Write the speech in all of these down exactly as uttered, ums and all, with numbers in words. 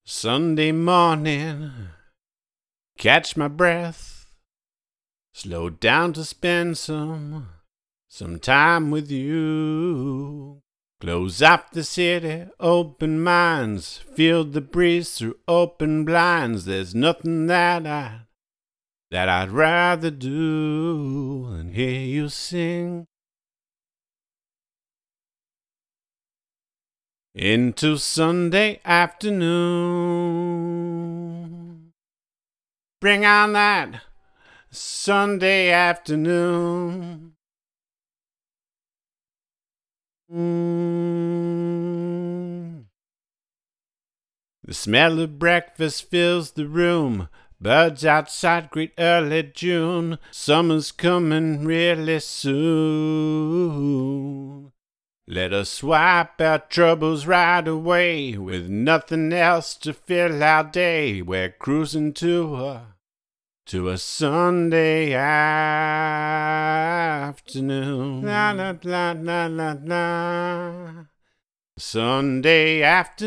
Sunday morning, catch my breath, slow down to spend some, some time with you. Close off the city, open minds, feel the breeze through open blinds. There's nothing that I, that I'd rather do than hear you sing. Into Sunday afternoon, bring on that Sunday afternoon. Mm. The smell of breakfast fills the room. Birds outside greet early June. Summer's coming really soon. Let us swipe our troubles right away. With nothing else to fill our day, we're cruising to a, to a Sunday afternoon. La la la la la la. Sunday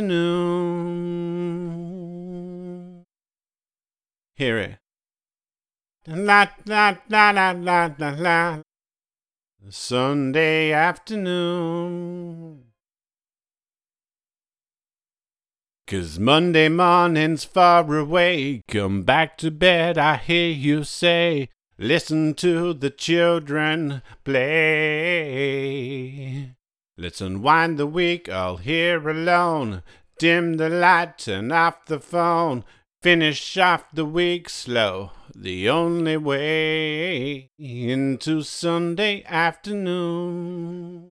afternoon. Hear it. La la la la la la la. Sunday afternoon. 'Cause Monday morning's far away. Come back to bed, I hear you say. Listen to the children play. Let's unwind the week all here alone. Dim the light, turn off the phone. Finish off the week slow, the only way into Sunday afternoon.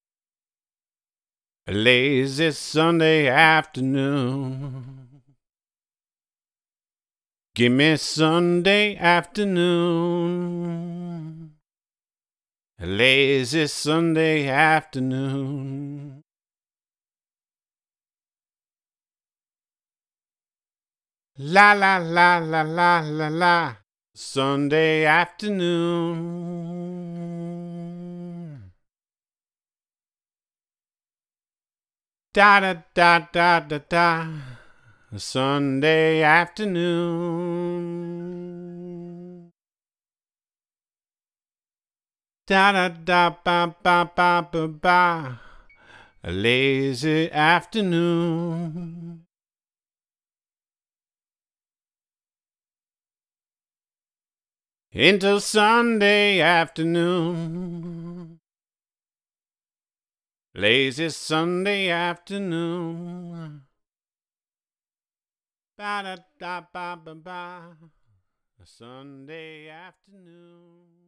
A lazy Sunday afternoon. Give me Sunday afternoon. A lazy Sunday afternoon. La la la la la la la. Sunday afternoon. Da da da da da da. Sunday afternoon. Da da da ba ba ba ba ba. A lazy afternoon. Into Sunday afternoon. Lazy Sunday afternoon. Ba da da ba ba ba. A Sunday afternoon.